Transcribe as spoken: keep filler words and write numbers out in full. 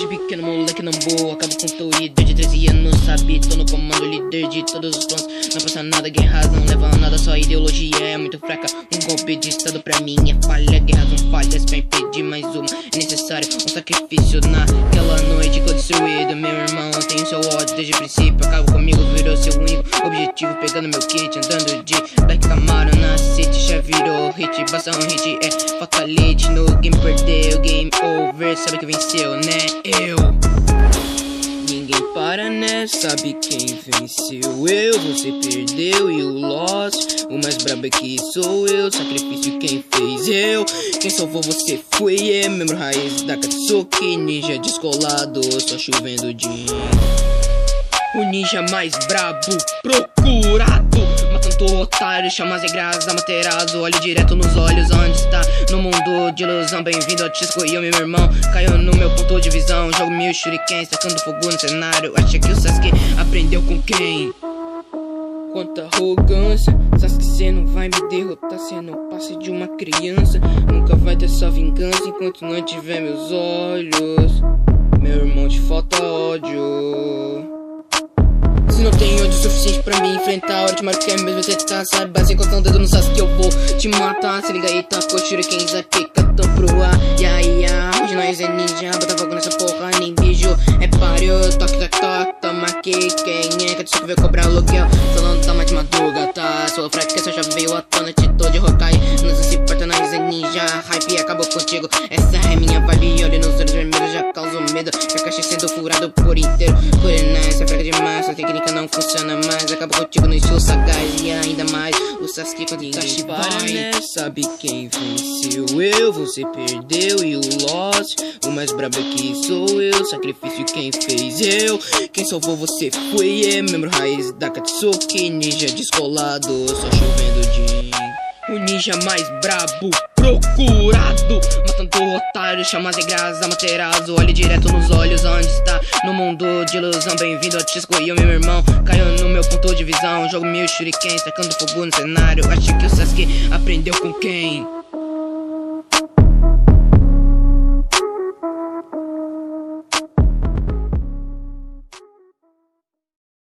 pequeno moleque não boa, acabo com teu líder de treze anos, sabe? Tô no comando, líder de todos os planos. Não passa nada, guerra não leva a nada, só ideologia é muito fraca. Um golpe de estado pra mim é falha, guerra não falhas pra impedir mais uma. É necessário um sacrifício naquela noite que eu destruído. Meu irmão tem o seu ódio desde o princípio, acaba comigo, virou seu único objetivo. Pegando meu kit, andando de Black Camaro na city, já virou hit, basta um hit, é fatality. No game perdeu, game over, sabe que venceu, né? Eu. Ninguém para, né? Sabe quem venceu? Eu, você perdeu e o lost. O mais brabo é que sou eu, sacrifício quem fez eu. Quem salvou você foi eu, membro raiz da Katsuki, ninja descolado, só chovendo de o ninja mais brabo, procurado, matando otário, chama as regras, amaterasu, olho direto nos olhos, onde está? No mundo de ilusão, bem-vindo ao Tisco e eu, meu irmão, caiu no meu ponto de visão, jogo mil shurikens, tacando fogo no cenário, acha que o Sasuke aprendeu com quem? Quanta arrogância, Sasuke cê não vai me derrotar, cê não passa de uma criança, nunca vai ter sua vingança enquanto não tiver meus olhos, meu irmão te falta ódio. Se não tem ódio suficiente pra me enfrentar, hora de marcar mesmo você tá, sabe? Base encostando o dedo no Sasuke eu vou te matar. Se liga aí, tacou shurikens aqui, catão pro ar. Ya, ya, hoje nós é ninja, bota fogo nessa porra, nem beijo. É páreo, toque, toque, toque, toma aqui. Quem é que tu veio cobrar aluguel? Falando tá mais de madruga, tá? Sua fraqueza já veio à tona, te tô de Hokage. Não se importa, nós é ninja, hype acabou contigo. Essa é minha vibe, olha nos olhos vermelhos, já causou medo. Já caixa sendo furado por inteiro. Por nessa, é fraca demais, sua técnica não funciona mais, acaba contigo no estilo sagaz. E ainda mais, o Sasuke quando Itachi vai, né? Sabe quem venceu? Eu, você perdeu e o lost. O mais brabo é que sou eu, sacrifício quem fez eu. Quem salvou você foi eu, membro raiz da Katsuki, ninja descolado, só chovendo de o ninja mais brabo, procurado, matando otário, chama as regras, amaterasu, olhe direto nos olhos, onde está? No mundo de ilusão, bem-vindo ao Tisco e eu, meu irmão, caiu no meu ponto de visão, jogo mil shurikens, tacando fogo no cenário, acho que o Sasuke aprendeu com quem?